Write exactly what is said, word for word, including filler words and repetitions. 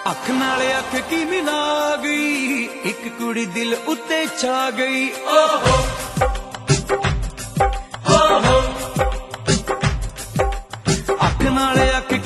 ਅੱਖ ਨਾਲ ਅੱਖ ਕੀ ਮਿਲਾ ਗਈ, ਇੱਕ ਕੁੜੀ ਦਿਲ ਉੱਤੇ ਛਾ ਗਈ। ਓਹੋ